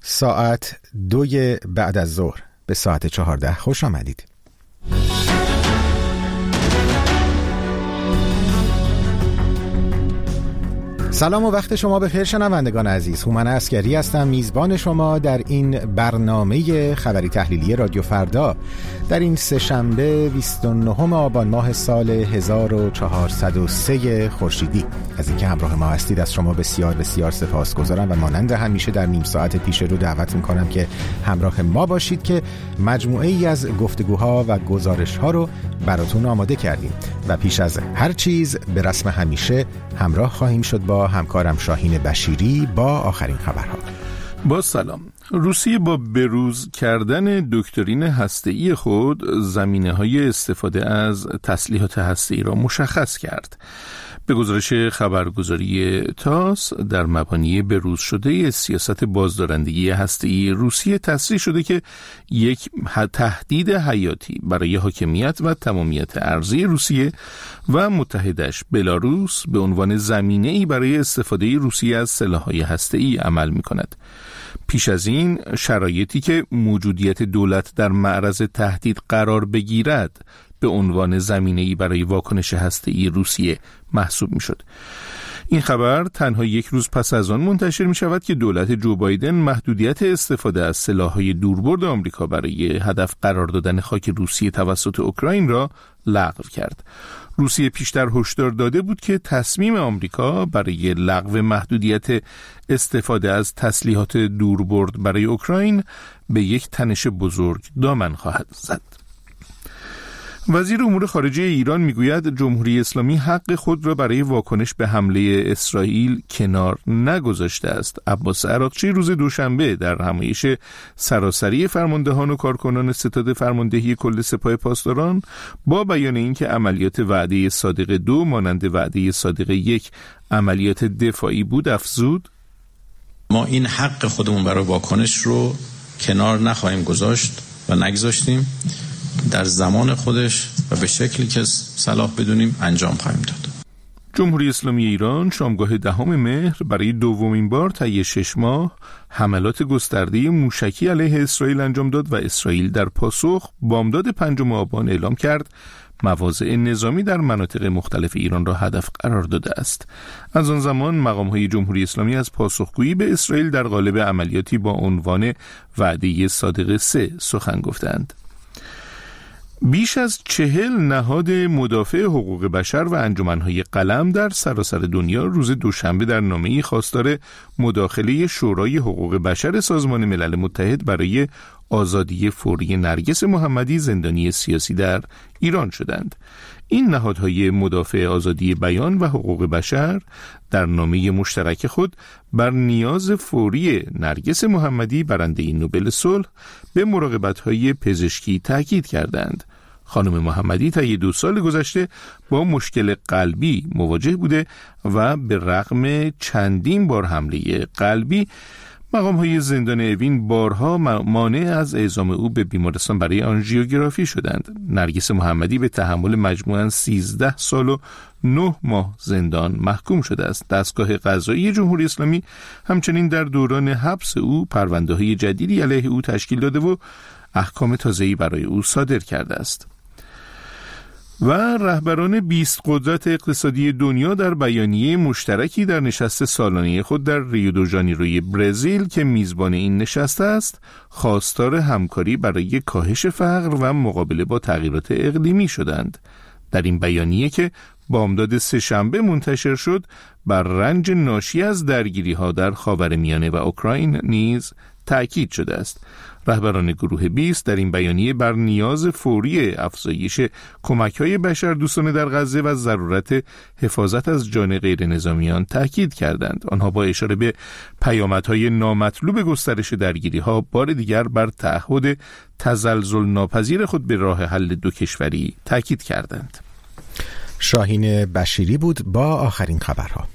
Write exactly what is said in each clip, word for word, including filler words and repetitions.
ساعت دوی بعد از ظهر به ساعت چهارده خوش آمدید. سلام و وقت شما بخیر شنوندگان عزیز. هومن عسکری هستم، میزبان شما در این برنامه خبری تحلیلی رادیو فردا در این سه‌شنبه بیست و نهم آبان ماه سال هزار و چهارصد و سه خورشیدی. از اینکه همراه ما هستید از شما بسیار بسیار سپاسگزارم و مانند همیشه در نیم ساعت پیش رو دعوت میکنم که همراه ما باشید که مجموعه ای از گفتگوها و گزارش‌ها رو براتون آماده کردیم و پیش از هر چیز به رسم همیشه همراه خواهیم شد با همکارم شاهین بشیری با آخرین خبرها. با سلام. روسیه با بروز کردن دکترین هسته‌ای خود زمینه‌های استفاده از تسلیحات هسته‌ای را مشخص کرد. به گزارش خبرگزاری تاس در مبانی بروز شده سیاست بازدارندگی هسته‌ای روسیه تصریح شده که یک تهدید حیاتی برای حاکمیت و تمامیت ارضی روسیه و متحدش بلاروس به عنوان زمینه‌ای برای استفاده روسیه از سلاح‌های هسته‌ای عمل می‌کند. پیش از این شرایطی که موجودیت دولت در معرض تهدید قرار بگیرد به عنوان زمینه‌ای برای واکنش هسته‌ای روسیه محسوب می‌شد. این خبر تنها یک روز پس از آن منتشر می شود که دولت جو بایدن محدودیت استفاده از سلاح‌های دوربرد آمریکا برای هدف قرار دادن خاک روسیه توسط اوکراین را لغو کرد. روسیه پیشتر هشدار داده بود که تصمیم آمریکا برای لغو محدودیت استفاده از تسلیحات دوربرد برای اوکراین به یک تنش بزرگ دامن خواهد زد. وزیر امور خارجه ایران میگوید جمهوری اسلامی حق خود را برای واکنش به حمله اسرائیل کنار نگذاشته است. عباس عراقچی روز دوشنبه در همایش سراسری فرماندهان و کارکنان ستاد فرماندهی کل سپاه پاسداران با بیان اینکه عملیات وعده صادق دو مانند وعده صادق یک عملیات دفاعی بود افزود: ما این حق خودمون برای واکنش رو کنار نخواهیم گذاشت و نگذاشتیم، در زمان خودش و به شکلی که صلاح بدونیم انجام خواهیم داد. جمهوری اسلامی ایران شامگاه دهم مهر برای دومین بار طی شش ماه حملات گسترده موشکی علیه اسرائیل انجام داد و اسرائیل در پاسخ بامداد پنجم آبان اعلام کرد مواضع نظامی در مناطق مختلف ایران را هدف قرار داده است. از آن زمان مقام‌های جمهوری اسلامی از پاسخگویی به اسرائیل در قالب عملیاتی با عنوان وعده صادق سه سخن گفتند. بیش از چهل نهاد مدافع حقوق بشر و انجمنهای قلم در سراسر دنیا روز دوشنبه در نامه‌ای خواستار مداخله شورای حقوق بشر سازمان ملل متحد برای آزادی فوری نرگس محمدی زندانی سیاسی در ایران شدند. این نهادهای مدافع آزادی بیان و حقوق بشر در نامه مشترک خود بر نیاز فوری نرگس محمدی برنده نوبل صلح به مراقبت‌های پزشکی تاکید کردند. خانم محمدی طی دو سال گذشته با مشکل قلبی مواجه بوده و به رغم چندین بار حمله قلبی مقام‌های زندان اوین بارها مانع از اعزام او به بیمارستان برای آنژیوگرافی شدند. نرگس محمدی به تحمل مجموعاً سیزده سال و نه ماه زندان محکوم شده است. دستگاه قضایی جمهوری اسلامی همچنین در دوران حبس او پرونده‌های جدیدی علیه او تشکیل داده و احکام تازه‌ای برای او صادر کرده است. و رهبران بیست قدرت اقتصادی دنیا در بیانیه مشترکی در نشست سالانه خود در ریو دو ژانیروی برزیل که میزبان این نشست است، خواستار همکاری برای کاهش فقر و مقابله با تغییرات اقلیمی شدند. در این بیانیه که بامداد سه‌شنبه منتشر شد، بر رنج ناشی از درگیری‌ها در خاورمیانه و اوکراین نیز تأکید شده است. رهبران گروه بیست در این بیانیه بر نیاز فوری افزایش کمک‌های بشردوستانه در غزه و ضرورت حفاظت از جان غیر نظامیان تأکید کردند. آنها با اشاره به پیامدهای نامطلوب گسترش درگیری‌ها بار دیگر بر تعهد تزلزل ناپذیر خود به راه حل دو کشوری تأکید کردند. شاهین بشیری بود با آخرین خبرها.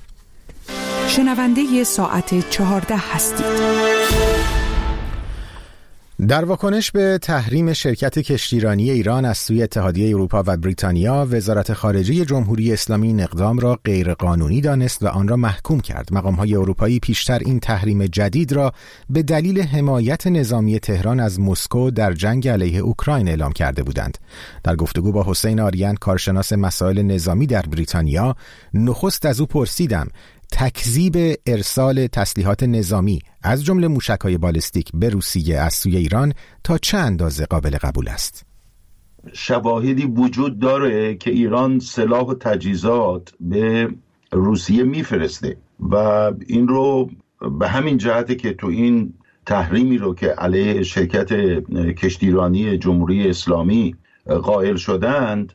شنونده ساعت چهارده هستید. در واکنش به تحریم شرکت کشتیرانی ایران از سوی اتحادیه اروپا و بریتانیا، وزارت خارجه جمهوری اسلامی این اقدام را غیرقانونی دانست و آن را محکوم کرد. مقام‌های اروپایی پیشتر این تحریم جدید را به دلیل حمایت نظامی تهران از مسکو در جنگ علیه اوکراین اعلام کرده بودند. در گفتگو با حسین آریان، کارشناس مسائل نظامی در بریتانیا، نخست از او پرسیدم تکذیب ارسال تسلیحات نظامی از جمله موشک‌های بالستیک به روسیه از سوی ایران تا چه اندازه قابل قبول است؟ شواهدی وجود داره که ایران سلاح و تجهیزات به روسیه میفرسته و این رو به همین جهته که تو این تحریمی رو که علیه شرکت کشتیرانی جمهوری اسلامی قائل شدند،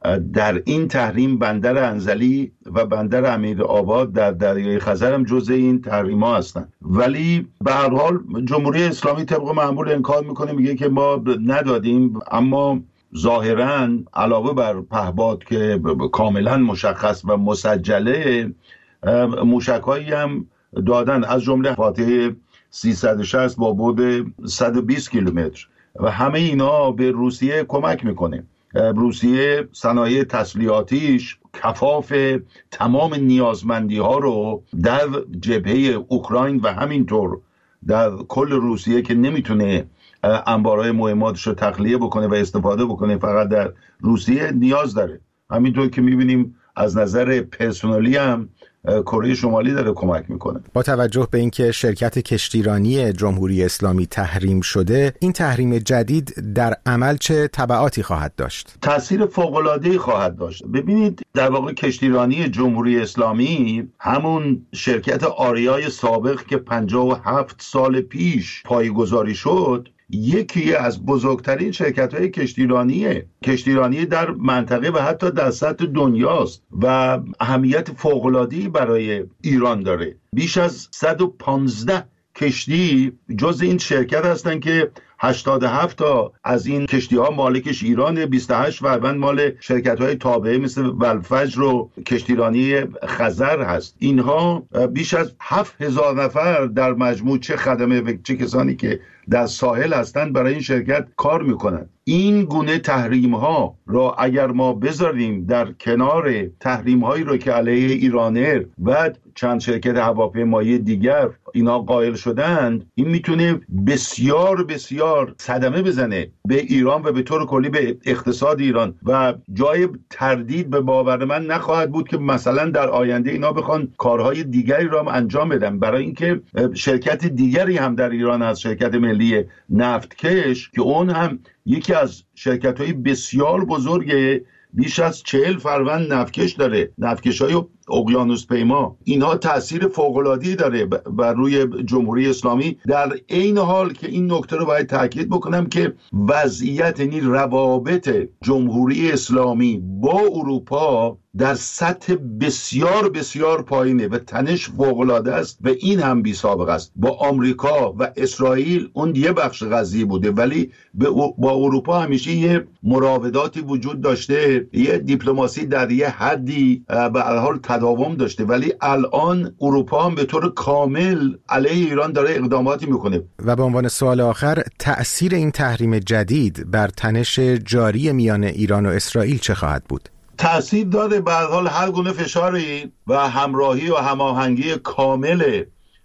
در این تحریم بندر انزلی و بندر امیرآباد در دریای خزر هم جزء این تحریم ها هستند. ولی به هر حال جمهوری اسلامی طبق معمول انکار میکنه، میگه که ما ندادیم، اما ظاهراً علاوه بر پهپاد که کاملا مشخص و مسجله، موشک‌هایی هم دادن، از جمله فاتح سیصد و شصت با بعد صد و بیست کیلومتر و همه اینا به روسیه کمک میکنه. روسیه صنایع تسلیحاتیش کفاف تمام نیازمندی ها رو در جبهه اوکراین و همینطور در کل روسیه که نمیتونه انبارهای مهماتش رو تخلیه بکنه و استفاده بکنه فقط در روسیه نیاز داره. همینطور که میبینیم از نظر پرسونالی هم کره شمالی داره کمک میکنه. با توجه به اینکه شرکت کشتیرانی جمهوری اسلامی تحریم شده، این تحریم جدید در عمل چه تبعاتی خواهد داشت؟ تأثیر فوق‌العاده‌ای خواهد داشت. ببینید، در واقع کشتیرانی جمهوری اسلامی همون شرکت آریای سابق که پنجاه و هفت سال پیش پایه‌گذاری شد، یکی از بزرگترین شرکت‌های کشتیرانیه کشتیرانی در منطقه و حتی در سطح دنیاست و اهمیت فوق‌العاده‌ای برای ایران داره. بیش از صد و پانزده کشتی جز این شرکت هستن که هشتاد و هفت تا از این کشتی ها مالکش ایرانه، بیست و هشت فروند مال شرکت های تابعه مثل ولفجر و کشتیرانی خزر هست. اینها بیش از هفت هزار نفر در مجموع، چه خدمه و چه کسانی که در ساحل هستند، برای این شرکت کار میکنن. این گونه تحریم ها را اگر ما بذاریم در کنار تحریم هایی رو که علیه ایرانر و چند شرکت هواپیمایی دیگر اینا قائل شدند، این میتونه بسیار بسیار صدمه بزنه به ایران و به طور کلی به اقتصاد ایران و جای تردید به باور من نخواهد بود که مثلا در آینده اینا بخوان کارهای دیگری را هم انجام بدن، برای اینکه شرکت دیگری هم در ایران از شرکت ملی نفتکش که اون هم یکی از شرکت‌های بسیار بزرگه، بیش از چهل فروند نفتکش داره، نفتکش‌های اقیانوس پیما. اینها تأثیر فوق‌العاده‌ای داره بر روی جمهوری اسلامی، در عین حال که این نکته رو باید تاکید بکنم که وضعیت، یعنی روابط جمهوری اسلامی با اروپا در سطح بسیار بسیار پایینه و تنش فوق‌العاده است و این هم بی سابقه است. با آمریکا و اسرائیل اون یه بخش قضیه بوده، ولی با اروپا همیشه یه مراوداتی وجود داشته، یه دیپلماسی در یه حدی به هر حال تداوم داشته، ولی الان اروپا هم به طور کامل علیه ایران داره اقداماتی میکنه. و به عنوان سوال آخر، تأثیر این تحریم جدید بر تنش جاری میان ایران و اسرائیل چه خواهد بود؟ تأثیر داره به هر حال هر گونه فشاری و همراهی و هماهنگی کامل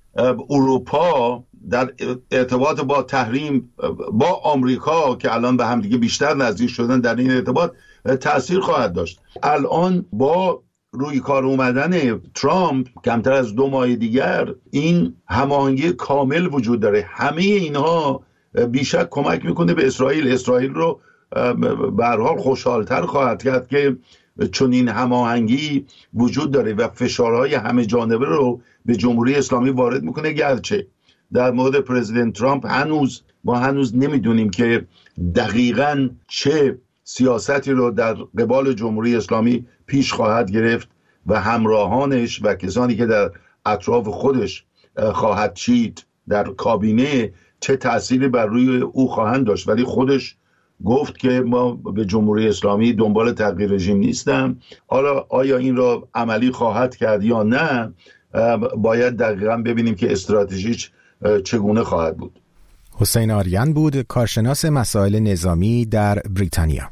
اروپا در ارتباط با تحریم با آمریکا که الان به هم دیگه بیشتر نزدیک شدن، در این ارتباط تأثیر خواهد داشت. الان با روی کار اومدن ترامپ کمتر از دو ماه دیگر این هماهنگی کامل وجود داره. همه اینها بیشک کمک میکنه به اسرائیل. اسرائیل رو به هر حال خوشحالتر خواهد کرد که چون این هماهنگی وجود داره و فشارهای همه جانبه رو به جمهوری اسلامی وارد میکنه. گرچه در مورد پرزیدنت ترامپ هنوز ما هنوز نمیدونیم که دقیقاً چه سیاستی رو در قبال جمهوری اسلامی پیش خواهد گرفت و همراهانش و کسانی که در اطراف خودش خواهد چید در کابینه چه تأثیری بر روی او خواهند داشت. ولی خودش گفت که ما به جمهوری اسلامی دنبال تغییر رژیم نیستم. حالا آیا این را عملی خواهد کرد یا نه، باید دقیقاً ببینیم که استراتژیش چگونه خواهد بود. حسین آریان بود، کارشناس مسائل نظامی در بریتانیا.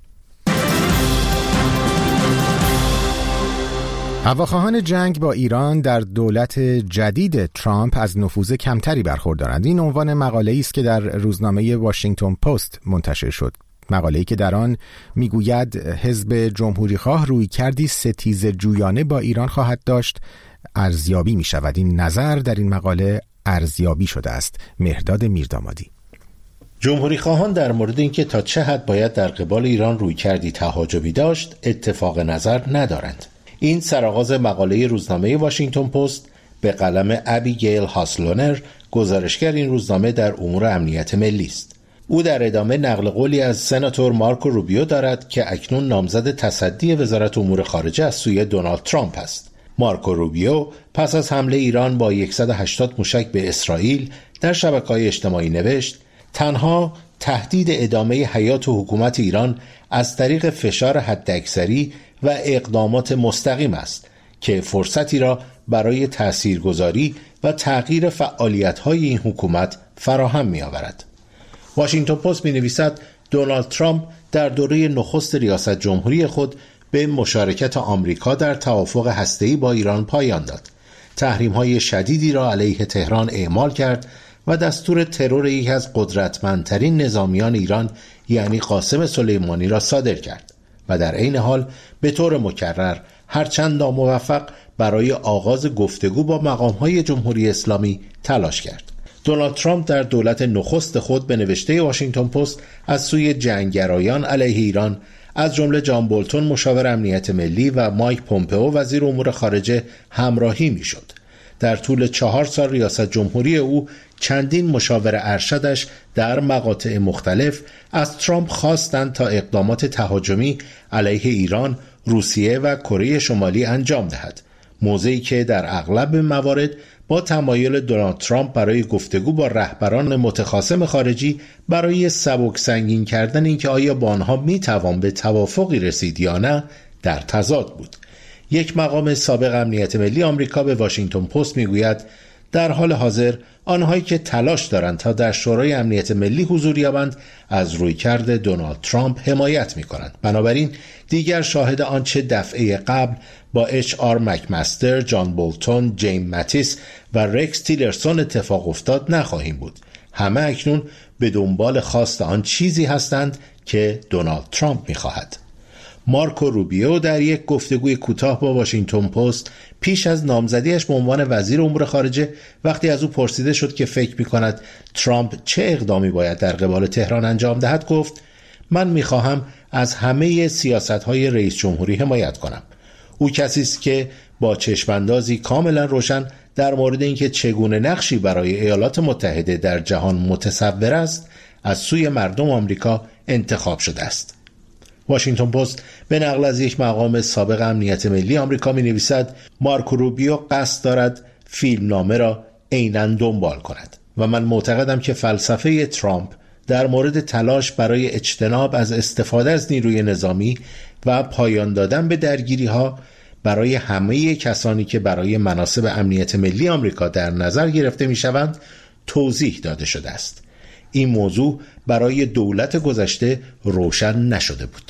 هواخواهان جنگ با ایران در دولت جدید ترامپ از نفوذ کمتری برخوردارند. این عنوان مقاله‌ای است که در روزنامه واشنگتن پست منتشر شد. مقاله‌ای که در آن میگوید حزب جمهوریخواه رویکردی ستیزه جویانه با ایران خواهد داشت، ارزیابی می شود. این نظر در این مقاله ارزیابی شده است. مهرداد میردامادی. جمهوریخواهان در مورد اینکه تا چه حد باید در قبال ایران رویکردی تهاجمی داشت اتفاق نظر ندارند. این سرآغاز مقاله روزنامه واشنگتن پست به قلم ابیگیل هاسلونر، گزارشگر این روزنامه در امور امنیت ملی است. او در ادامه نقل قولی از سناتور مارکو روبیو دارد که اکنون نامزد تصدی وزارت امور خارجه از سوی دونالد ترامپ است. مارکو روبیو پس از حمله ایران با صد و هشتاد موشک به اسرائیل در شبکه‌های اجتماعی نوشت: تنها تهدید ادامه حیات و حکومت ایران از طریق فشار حداکثری و اقدامات مستقیم است که فرصتی را برای تاثیرگذاری و تغییر فعالیت‌های این حکومت فراهم می‌آورد. واشنگتن پست می‌نویسد دونالد ترامپ در دوره نخست ریاست جمهوری خود به مشارکت آمریکا در توافق هسته‌ای با ایران پایان داد. تحریم‌های شدیدی را علیه تهران اعمال کرد و دستور ترور یکی از قدرتمندترین نظامیان ایران یعنی قاسم سلیمانی را صادر کرد و در عین حال به طور مکرر هرچند ناموفق برای آغاز گفتگو با مقام‌های جمهوری اسلامی تلاش کرد. دونالد ترامپ در دولت نخست خود به نوشته واشنگتن پست از سوی جنگگرایان علیه ایران از جمله جان بولتون مشاور امنیت ملی و مایک پومپئو وزیر امور خارجه همراهی میشد. در طول چهار سال ریاست جمهوری او چندین مشاور ارشدش در مقاطع مختلف از ترامپ خواستند تا اقدامات تهاجمی علیه ایران، روسیه و کره شمالی انجام دهد. موضعی که در اغلب موارد با تمایل دونالد ترامپ برای گفتگو با رهبران متخاصم خارجی برای سبک سنگین کردن اینکه آیا با آنها میتوان به توافقی رسید یا نه در تضاد بود. یک مقام سابق امنیت ملی آمریکا به واشنگتن پست میگوید در حال حاضر آنهایی که تلاش دارند تا در شورای امنیت ملی حضور یابند از رویکرد دونالد ترامپ حمایت می‌کنند. بنابراین دیگر شاهد آنچه دفعه قبل با اچ آر مکمستر، جان بولتون، جیم ماتیس و رکس تیلرسون اتفاق افتاد نخواهیم بود. همه اکنون به دنبال خواست آن چیزی هستند که دونالد ترامپ می‌خواهد. مارکو روبیو در یک گفتگوی کوتاه با واشنگتن پست پیش از نامزدیش به عنوان وزیر امور خارجه وقتی از او پرسیده شد که فکر می‌کند ترامپ چه اقدامی باید در قبال تهران انجام دهد گفت: من می‌خواهم از همه سیاست‌های رئیس جمهوری حمایت کنم. او کسی است که با چشم‌اندازی کاملا روشن در مورد اینکه چگونه نقشی برای ایالات متحده در جهان متصور است از سوی مردم آمریکا انتخاب شده است. واشنگتن پست به نقل از یک مقام سابق امنیت ملی آمریکا می نویسد مارکو روبیو قصد دارد فیلمنامه را عیناً دنبال کند و من معتقدم که فلسفه ترامپ در مورد تلاش برای اجتناب از استفاده از نیروی نظامی و پایان دادن به درگیری ها برای همه کسانی که برای مناصب امنیت ملی آمریکا در نظر گرفته می شوند توضیح داده شده است. این موضوع برای دولت گذشته روشن نشده بود.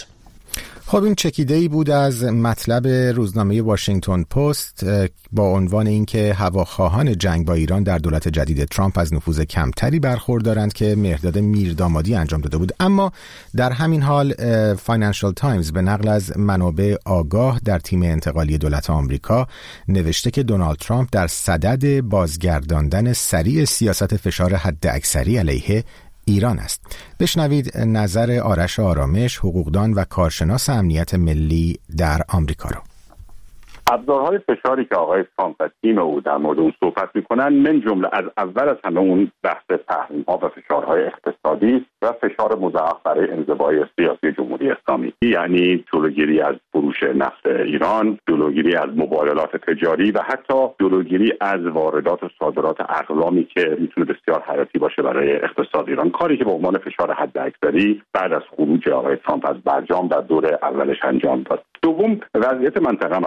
خب این چکیده‌ای بود از مطلب روزنامه واشنگتن پست با عنوان اینکه هواخواهان جنگ با ایران در دولت جدید ترامپ از نفوذ کمتری برخوردارند که مهرداد میردامادی انجام داده بود. اما در همین حال فاینانشال تایمز به نقل از منابع آگاه در تیم انتقالی دولت آمریکا نوشته که دونالد ترامپ در صدد بازگرداندن سریع سیاست فشار حداکثری علیه ایران است. بشنوید نظر آرش آرامش، حقوقدان و کارشناس امنیت ملی در آمریکا رو. ابزارهای فشاری که آقای ترامپ و تیم او در مورد اون صحبت میکنن من جمله از اول از همه اون بحث تحریم‌ها و فشارهای اقتصادی و فشار مضاعف برای انزوای سیاسی جمهوری اسلامی، یعنی جلوگیری از فروش نفت ایران، جلوگیری از مبادلات تجاری و حتی جلوگیری از واردات و صادرات اقلامی که میتونه بسیار حیاتی باشه برای اقتصاد ایران، کاری که به عنوان فشار حداکثری بعد از خروج آقای ترامپ از برجام در دور اولش انجام داد. دوم، وضعیت منطقه هم عوض شده.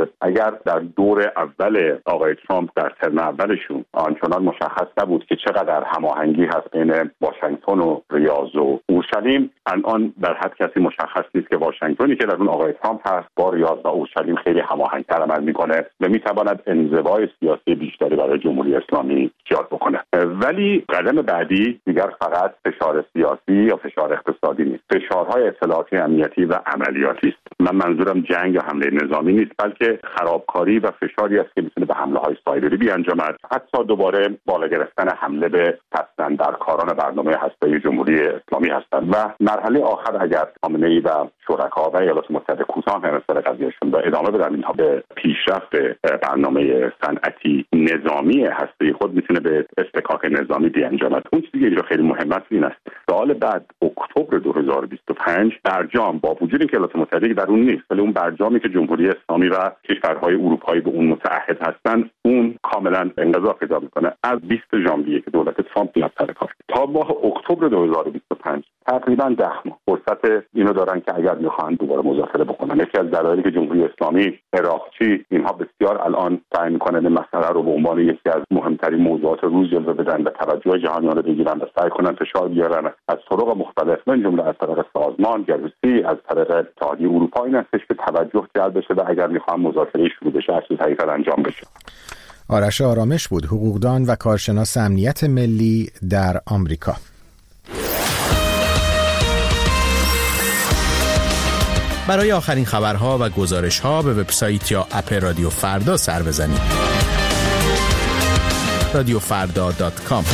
متاسف اگر در دور اول آقای ترامپ در ترم اولشون آنچنان مشخص نبود که چقدر هماهنگی هست بین واشنگتن و ریاض و اورشلیم، الان در حد کسی مشخص نیست که واشنگتنی که در اون آقای ترامپ هست با ریاض و اورشلیم خیلی هماهنگتر عمل میکنه و میتواند انزوای سیاسی بیشتری برای جمهوری اسلامی ایجاد بکنه. ولی قدم بعدی دیگر فقط فشار سیاسی یا فشار اقتصادی نیست، فشارهای اطلاعاتی، امنیتی و عملیاتی است. من منظورم جنگ یا حمله نظامی نیست، بلکه خرابکاری و فشاری است که میتونه به حمله های سایبری بیانجامد، حتی دوباره بالا گرفتن حمله به پس‌اندرکاران برنامه هسته‌ای جمهوری اسلامی هستند. و مرحله آخر اگر خامنه‌ای و شرکا و ایالات متحده کوتاه نظر قضیهشون و ادامه بدن اینها به پیشرفت برنامه صنعتی نظامی هسته‌ای خود، میتونه به استکاک نظامی بیانجامد. اون چیزی که اینجا خیلی مهمه این است سال بعد اکتبر دو هزار و بیست و پنج برجام با وجود اینکه ایالات متحده در اون نیست، ولی اون برجامی که جمهوری اسلامی و کشورهای اروپایی به اون متعهد هستند، اون کاملا انقضا پیدا میکنه. از بیست ژانویه که دولت ترامپ میاد سر کار تا ماه اکتبر دو هزار و بیست و پنج تقریبا ده ماه فرصت اینو دارن که اگر میخوان دوباره مذاکره بکنن. یکی از دلایلی که جمهوری اسلامی، عراقچی، اینها بسیار الان سعی میکنن این مسئله رو به عنوان یکی از مهمترین موضوعات روز جلوه بدن و توجه جهانیان رو بگیرن و سعی کنن فشار بیارن از طرق مختلف، من جمله از طریق سازمان گروسی، از طریق اتحادیه اروپا، این هستش که توجه جلب بشه و اگر میخوان مذاکره شروع بشه از حقیقت انجام بشه. آرش آرامش بود، حقوقدان و کارشناس امنیت ملی در آمریکا. برای آخرین خبرها و گزارش‌ها به وبسایت یا اپ رادیو فردا سر بزنید. رادیو فردا دات کام.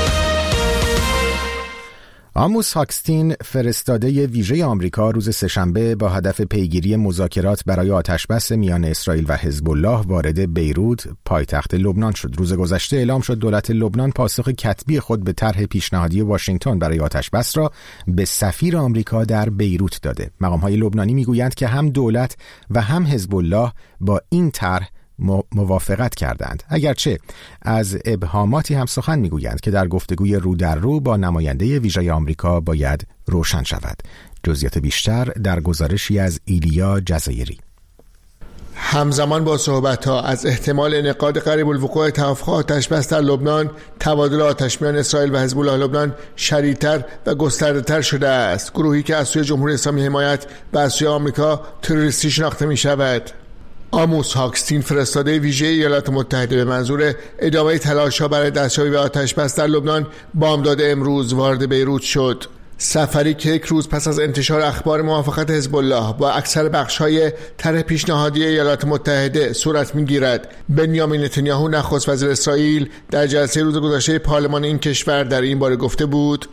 آموس هاکستین، فرستاده ویژه آمریکا، روز سه‌شنبه با هدف پیگیری مذاکرات برای آتشبس میان اسرائیل و حزب الله وارد بیروت، پایتخت لبنان شد. روز گذشته اعلام شد دولت لبنان پاسخ کتبی خود به طرح پیشنهادی واشنگتن برای آتشبس را به سفیر آمریکا در بیروت داده. مقام‌های لبنانی میگویند که هم دولت و هم حزب الله با این طرح موافقت کردند، اگرچه از ابهاماتی هم سخن میگویند که در گفتگوی رو در رو با نماینده ویژه آمریکا باید روشن شود. جزئیات بیشتر در گزارشی از ایلیا جزایری. همزمان با صحبت‌ها از احتمال انعقاد قریب الوقوع توافق آتشبس در لبنان، تبادل آتش میان اسرائیل و حزب الله لبنان شدیدتر و گسترده‌تر شده است. گروهی که از سوی جمهوری اسلامی حمایت و از سوی آمریکا تروریستی شناخته می‌شود. آموس هاکستین، فرستاده ویژه ایالات متحده به منظور ادامه تلاش‌ها برای دستیابی به آتشبس در لبنان، بامداد امروز وارد بیروت شد. سفری که یک روز پس از انتشار اخبار موافقت حزب الله با اکثر بخش‌های طرح پیشنهادی ایالات متحده صورت می‌گیرد. بنیامین نتانیاهو، نخست وزیر اسرائیل، در جلسه روز گذشته پارلمان این کشور در این باره گفته بود: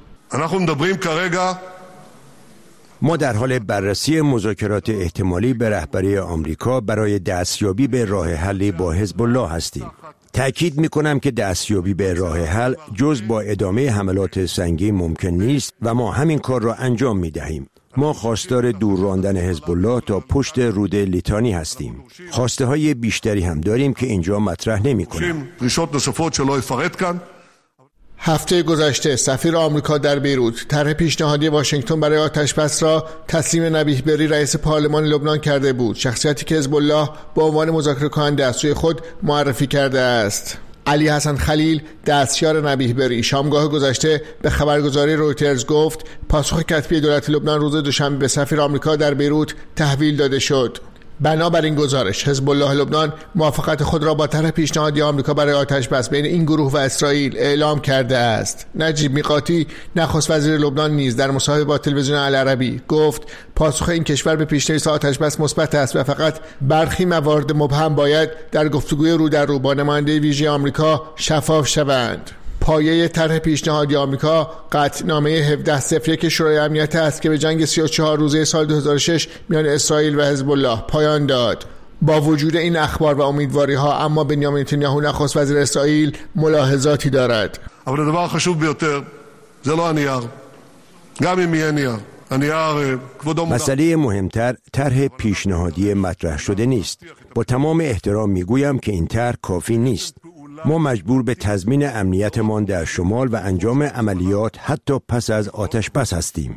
ما در حال بررسی مذاکرات احتمالی به رهبری آمریکا برای دستیابی به راه حل با حزب الله هستیم. تأکید می‌کنم که دستیابی به راه حل جز با ادامه حملات سنگین ممکن نیست و ما همین کار را انجام می‌دهیم. ما خواستار دور راندن حزب الله تا پشت رود لیتانی هستیم. خواسته های بیشتری هم داریم که اینجا مطرح نمی‌کنم. هفته گذشته سفیر آمریکا در بیروت طرح پیشنهادی واشنگتن برای آتشبس را تسلیم نبیه بری، رئیس پارلمان لبنان، کرده بود، شخصیتی که حزب الله به عنوان مذاکره کننده از سوی خود معرفی کرده است. علی حسن خلیل، دستیار نبیه بری، شامگاه گذشته به خبرگزاری رویترز گفت پاسخ کتبی دولت لبنان روز دوشنبه به سفیر آمریکا در بیروت تحویل داده شد. بنابراین گزارش، حزب الله لبنان موافقت خود را با طرح پیشنهادی آمریکا برای آتشبس بین این گروه و اسرائیل اعلام کرده است. نجیب میقاتی، نخست وزیر لبنان، نیز در مصاحبه با تلویزیون العربی گفت پاسخ این کشور به پیشنهاد آتشبس مثبت است و فقط برخی موارد مبهم باید در گفتگوی رو در رو با نماینده ویژه آمریکا شفاف شوند. پایه طرح پیشنهادی آمریکا قطعنامه هفده صفر یک شورای امنیت است که به جنگ سی و چهار روزه سال دو هزار و شش میان اسرائیل و حزب الله پایان داد. با وجود این اخبار و امیدواری ها، اما بنیامین نتانیاهو، نخست وزیر اسرائیل، ملاحظاتی دارد. مسئله مهمتر طرح پیشنهادی مطرح شده نیست. با تمام احترام میگویم که این طرح کافی نیست. ما مجبور به تضمین امنیتمان در شمال و انجام عملیات حتی پس از آتشبس هستیم.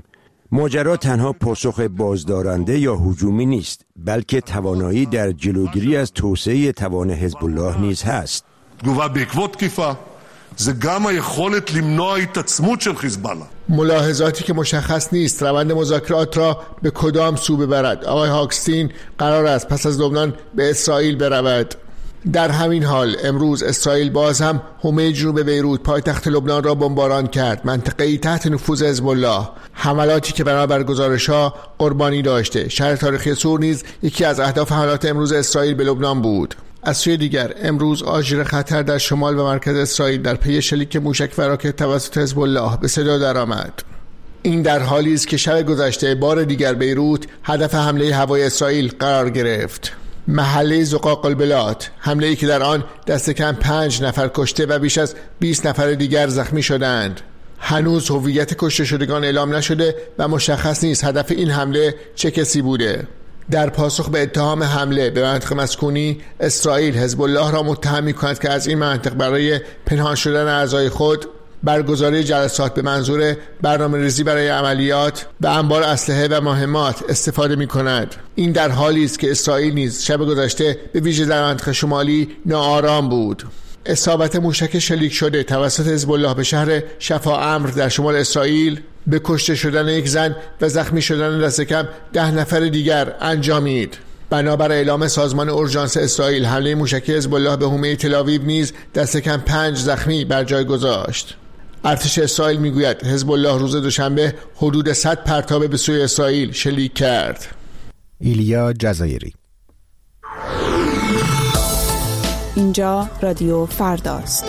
ماجرا تنها پاسخ بازدارنده یا هجومی نیست، بلکه توانایی در جلوگیری از توسعه توان حزب الله نیز هست. תגובה בעקבות תקיפה זה גם היכולת למנוע התעצמות של חיזבאללה. ملاحظاتی که مشخص نیست روند مذاکرات را به کدام سو ببرد. آقای هاکستین قرار است پس از لبنان به اسرائیل برود. در همین حال امروز اسرائیل باز هم حومه جنوب بیروت پایتخت لبنان را بمباران کرد، منطقه‌ای تحت نفوذ حزب الله. حملاتی که بنابر گزارش‌ها قربانی داشته. شهر تاریخی سور نیز یکی از اهداف حملات امروز اسرائیل به لبنان بود. از سوی دیگر امروز آژیر خطر در شمال و مرکز اسرائیل در پی شلیک موشک و راکت توسط حزب الله به صدا درآمد. این در حالی است که شب گذشته بار دیگر بیروت هدف حمله هوایی اسرائیل قرار گرفت. محله زقاق البلاد، حمله‌ای که در آن دست کم پنج نفر کشته و بیش از بیست نفر دیگر زخمی شدند. هنوز هویت کشته شدگان اعلام نشده و مشخص نیست هدف این حمله چه کسی بوده. در پاسخ به اتهام حمله به مناطق مسکونی، اسرائیل حزب الله را متهم می‌کند که از این مناطق برای پنهان شدن اعضای خود برگزاری جلسات به منظور برنامه‌ریزی برای عملیات و انبار اسلحه و مهمات استفاده می‌کند. این در حالی است که اسرائیل نیز شب گذشته به ویژه در منطقه شمالی ناآرام بود. اصابت موشک شلیک شده توسط حزب الله به شهر شفا امر در شمال اسرائیل به کشته شدن یک زن و زخمی شدن دست کم ده نفر دیگر انجامید. بنابر اعلام سازمان اورژانس اسرائیل حمله موشکی حزب الله به حومه تل‌آویو نیز دست کم پنج زخمی بر جای گذاشت. ارتش اسرائیل میگوید حزب الله روز دوشنبه حدود صد پرتابه به سوی اسرائیل شلیک کرد. ایلیا جزایری. اینجا رادیو فرداست.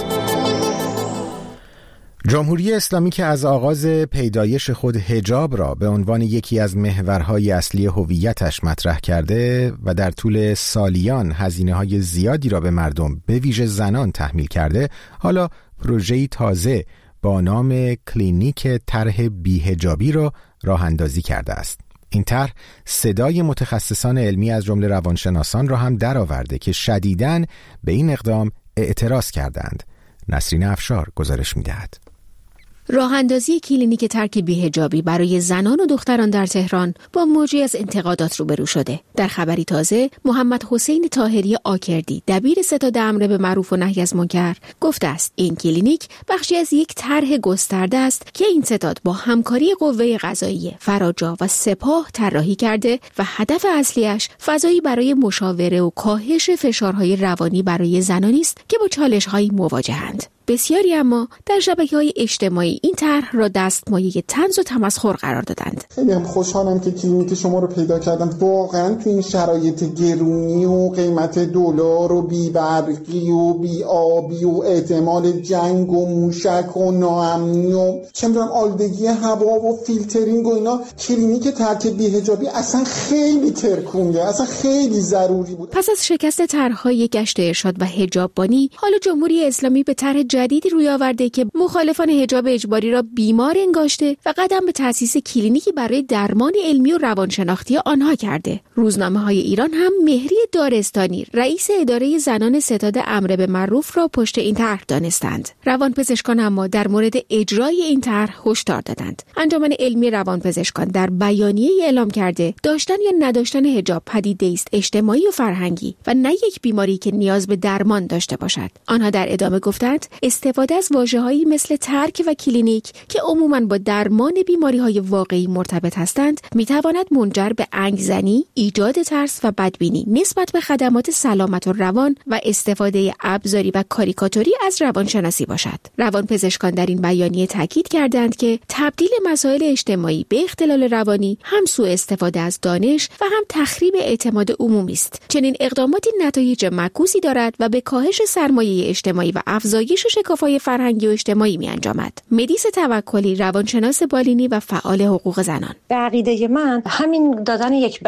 جمهوری اسلامی که از آغاز پیدایش خود حجاب را به عنوان یکی از محورهای اصلی هویتش مطرح کرده و در طول سالیان هزینه‌های زیادی را به مردم به ویژه زنان تحمیل کرده، حالا پروژه‌ای تازه با نام کلینیک طرح بی‌حجابی را راه اندازی کرده است. این طرح صدای متخصصان علمی از جمله روانشناسان را هم درآورده که شدیداً به این اقدام اعتراض کردند. نسرین افشار گزارش می‌دهد. راه اندازی کلینیک ترک بی‌حجابی برای زنان و دختران در تهران با موجی از انتقادات روبرو شده. در خبری تازه، محمد حسین طاهری آکردی، دبیر ستاد امر به معروف و نهی از منکر، گفته است این کلینیک بخشی از یک طرح گسترده است که این ستاد با همکاری قوه قضاییه، فراجا و سپاه طراحی کرده و هدف اصلیش فضایی برای مشاوره و کاهش فشارهای روانی برای زنانی است که با چالش‌هایی مواجهند. بسیاری اما در شبکه‌های اجتماعی این طرح را دستمایه طنز و تمسخر قرار دادند. خیلی هم خوشحالم که کلینیک شما رو پیدا کردم. واقعا تو این شرایط گرونی و قیمت دلار و بی‌برقی و بی‌آبی و احتمال جنگ و موشک و ناامنی و چه می‌دونم آلودگی هوا و فیلترینگ و اینا، کلینیک ترک بی‌حجابی اصلا خیلی ترکونده، اصلا خیلی ضروری بود. پس از شکست طرح‌های گشت ارشاد و حجاببانی، حالا جمهوری اسلامی به طرح جدیدی روی آورده که مخالفان حجاب اجباری را بیمار انگاشته و قدم به تأسیس کلینیکی برای درمان علمی و روانشناختی آنها کرده. روزنامه‌های ایران هم مهری دارستانی، رئیس اداره زنان ستاد امر به معروف را پشت این طرح دانستند. روانپزشکان اما در مورد اجرای این طرح هشدار دادند. انجمن علمی روانپزشکان در بیانیه اعلام کرده داشتن یا نداشتن حجاب پدیده است اجتماعی و فرهنگی و نه یک بیماری که نیاز به درمان داشته باشد. آنها در ادامه گفتند استفاده از واژه‌هایی مثل ترک و کلینیک که عموماً با درمان بیماری‌های واقعی مرتبط هستند، می‌تواند منجر به انگزنی، ایجاد ترس و بدبینی نسبت به خدمات سلامت و روان و استفاده ابزاری و کاریکاتوری از روانشناسی باشد. روانپزشکان در این بیانیه تاکید کردند که تبدیل مسائل اجتماعی به اختلال روانی هم سوء استفاده از دانش و هم تخریب اعتماد عمومی است. چنین اقداماتی نتایج معکوسی دارد و به کاهش سرمایه اجتماعی و افزایش شکاف‌های فرهنگی و اجتماعی می‌انجامد. مدیس توکلی، روانشناس بالینی و فعال حقوق زنان: به عقیده من همین دادن یک بیانیه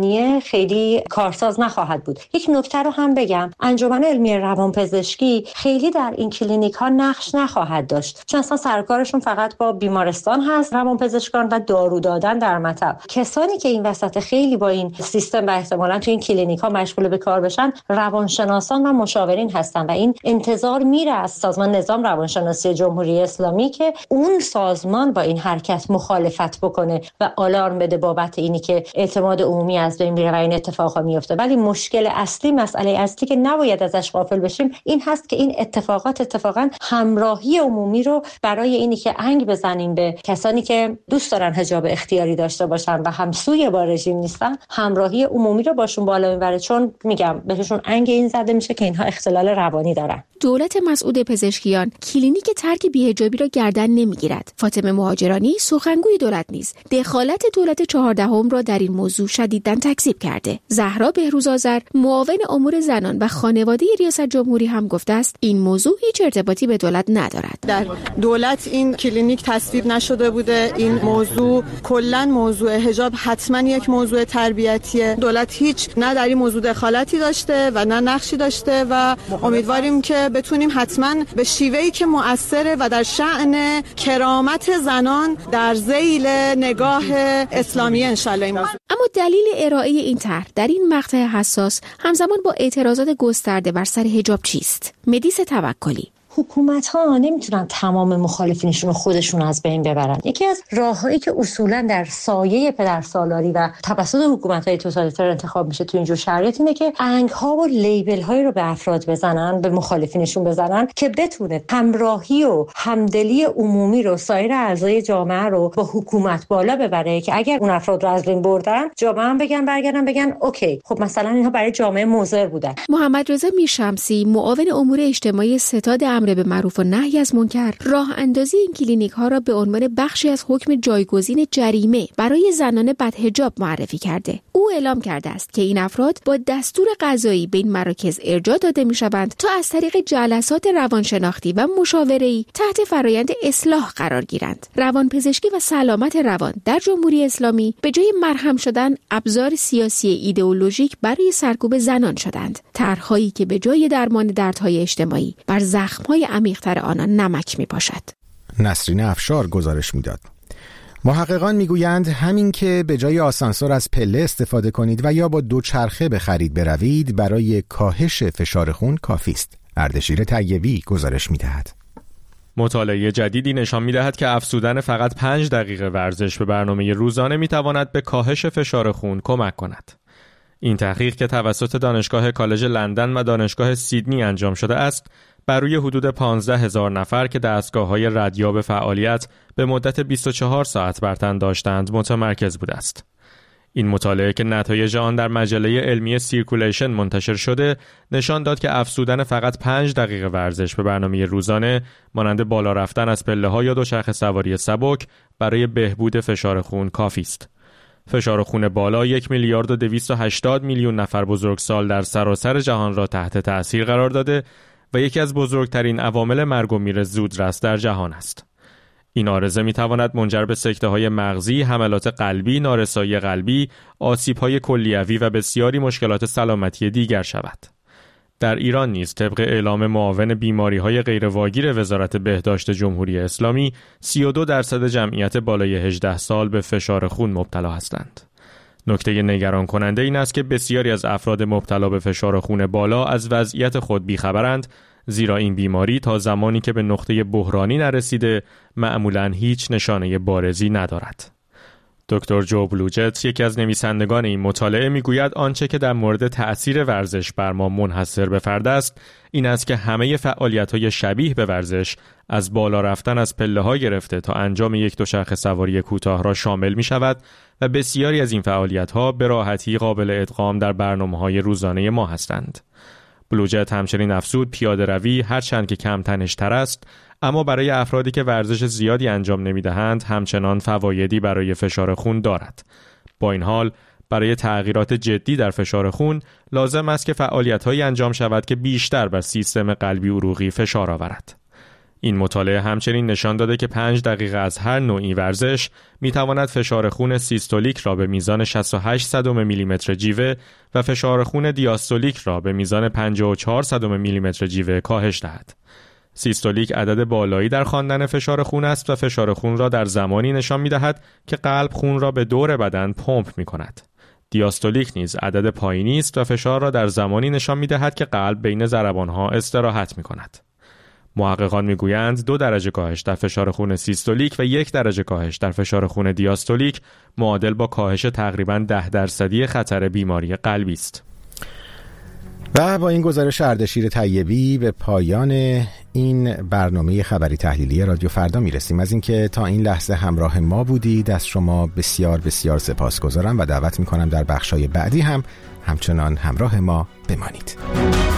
جامعه خیلی کارساز نخواهد بود. یک نکته رو هم بگم، انجمن علمی روانپزشکی خیلی در این کلینیک ها نقش نخواهد داشت، چون اصلا سرکارشون فقط با بیمارستان هست، روانپزشکان و دارو دادن در مطب. کسانی که این وسط خیلی با این سیستم و احتمالاً تو این کلینیک ها مشغول به کار بشن روانشناسان و مشاورین هستن و این انتظار میره از سازمان نظام روانشناسی جمهوری اسلامی که اون سازمان با این حرکت مخالفت بکنه و آلارم بده بابت اینی که اعتماد عمومی از بین میره و این اتفاقا میفته. ولی مشکل اصلی، مسئله اصلی که نباید ازش غافل بشیم این هست که این اتفاقات اتفاقا همراهی عمومی رو برای اینی که انگ بزنیم به کسانی که دوست دارن حجاب اختیاری داشته باشن و همسوی با رژیم نیستن، همراهی عمومی رو باشون بالا میبره، چون میگم بهشون انگ این زده میشه که اینها اختلال روانی دارن. دولت مسعود پزشکیان کلینیک ترک بی‌حجابی را گردن نمیگیرد. فاطمه مهاجرانی سخنگوی دولت نیز دخالت دولت چهاردهم را در این موضوع شدیداً تکذیب کرده. زهرا بهروزآذر معاون امور زنان و خانواده ریاست جمهوری هم گفته است این موضوع هیچ ارتباطی به دولت ندارد. در دولت این کلینیک تصویب نشده بوده. این موضوع کلاً موضوع حجاب حتما یک موضوع تربیتیه. دولت هیچ نه در این موضوع دخالتی داشته و نه نقشی داشته و امیدواریم که بتونیم حتما به شیوهی که مؤثره و در شأن کرامت زنان در ذیل نگاه اسلامی انشالله این موضوع. اما دلیل ارائه این طرح در این مقطع حساس همزمان با اعتراضات گسترده بر سر حجاب چیست؟ مدیس توکلی: حکومت ها نمیتونن تمام مخالفینشون رو خودشون از بین ببرن. یکی از راههایی که اصولا در سایه پدرسالاری و توسط حکومت های توتالیتر انتخاب میشه تو اینجور شرایط اینه که انگ ها و لیبل هایی رو به افراد بزنن، به مخالفینشون بزنن که بتونه همراهی و همدلی عمومی رو، سایر اعضای جامعه رو با حکومت بالا ببره که اگر اون افراد رو از بین بردن جامعه هم بگن برگردن بگن اوکی خب مثلا اینها برای جامعه مضر بودن. محمد رضا میرشمسی معاون امور اجتماعی ستاد امر به معروف و نهی از منکر راه اندازی این کلینیک ها را به عنوان بخشی از حکم جایگزین جریمه برای زنان بدحجاب معرفی کرده. او اعلام کرده است که این افراد با دستور قضایی به این مراکز ارجاع داده می شوند تا از طریق جلسات روانشناختی و مشاوره‌ای تحت فرایند اصلاح قرار گیرند. روانپزشکی و سلامت روان در جمهوری اسلامی به جای مرهم شدن ابزار سیاسی ایدئولوژیک برای سرکوب زنان شدند. طرح‌هایی که به جای درمان دردهای اجتماعی بر زخم‌های عمیق‌تر آنان نمک می‌پاشد. نسرین افشار گزارش می‌داد. محققان میگویند همین که به جای آسانسور از پله استفاده کنید و یا با دوچرخه به خرید بروید برای کاهش فشار خون کافی است. اردشیر طیبی گزارش می‌دهد. مطالعه جدیدی نشان می‌دهد که افزودن فقط پنج دقیقه ورزش به برنامه روزانه می‌تواند به کاهش فشار خون کمک کند. این تحقیق که توسط دانشگاه کالج لندن و دانشگاه سیدنی انجام شده است، بر روی حدود پانزده هزار نفر که دستگاه‌های ردیاب فعالیت به مدت بیست و چهار ساعت بر تن داشتند متمرکز بوده است. این مطالعه که نتایج آن در مجله علمی سیرکولیشن منتشر شده، نشان داد که افزودن فقط پنج دقیقه ورزش به برنامه روزانه مانند بالا رفتن از پله‌ها یا دوچرخه سواری سبک برای بهبود فشار خون کافی است. فشار خون بالا یک میلیارد و دویست و هشتاد میلیون نفر بزرگسال در سراسر جهان را تحت تأثیر قرار داده و یکی از بزرگترین عوامل مرگ و میر زودرس در جهان است. این عارضه می‌تواند منجر به سکته‌های مغزی، حملات قلبی، نارسایی قلبی، آسیب‌های کلیوی و بسیاری مشکلات سلامتی دیگر شود. در ایران نیز طبق اعلام معاون بیماری‌های غیرواگیر وزارت بهداشت جمهوری اسلامی، سی و دو درصد جمعیت بالای هجده سال به فشار خون مبتلا هستند. نکته نگران کننده این است که بسیاری از افراد مبتلا به فشار خون بالا از وضعیت خود بیخبرند، زیرا این بیماری تا زمانی که به نقطه بحرانی نرسیده معمولاً هیچ نشانه بارزی ندارد. دکتر جو بلوجت، یکی از نویسندگان این مطالعه، میگوید آنچه که در مورد تأثیر ورزش بر ما منحصر به فرد است این است که همه فعالیت‌های شبیه به ورزش از بالا رفتن از پله‌ها گرفته تا انجام یک دوچرخه سواری کوتاه را شامل می‌شود و بسیاری از این فعالیت‌ها به راحتی قابل ادغام در برنامه‌های روزانه ما هستند. بلوجت همچنین افزود پیاده روی هرچند که کم تنش‌تر است، اما برای افرادی که ورزش زیادی انجام نمی‌دهند همچنان فوایدی برای فشار خون دارد. با این حال برای تغییرات جدی در فشار خون لازم است که فعالیت‌هایی انجام شود که بیشتر بر سیستم قلبی عروقی فشار آورد. این مطالعه همچنین نشان داده که پنج دقیقه از هر نوعی ورزش میتواند فشار خون سیستولیک را به میزان شصت و هشت صدم میلیمتر جیوه و فشار خون دیاستولیک را به میزان پنجاه و چهار صدم میلیمتر جیوه کاهش دهد. سیستولیک عدد بالایی در خواندن فشار خون است و فشار خون را در زمانی نشان می‌دهد که قلب خون را به دور بدن پمپ می‌کند. دیاستولیک نیز عدد پایینی است و فشار را در زمانی نشان می‌دهد که قلب بین ضربان‌ها استراحت می‌کند. محققان می‌گویند دو درجه کاهش در فشار خون سیستولیک و یک درجه کاهش در فشار خون دیاستولیک معادل با کاهش تقریباً ده درصدی خطر بیماری قلبی است. و با این گزارش اردشیر طیبی به پایان این برنامه خبری تحلیلی رادیو فردا میرسیم. از اینکه تا این لحظه همراه ما بودید از شما بسیار بسیار سپاسگزارم و دعوت میکنم در بخشای بعدی هم همچنان همراه ما بمانید.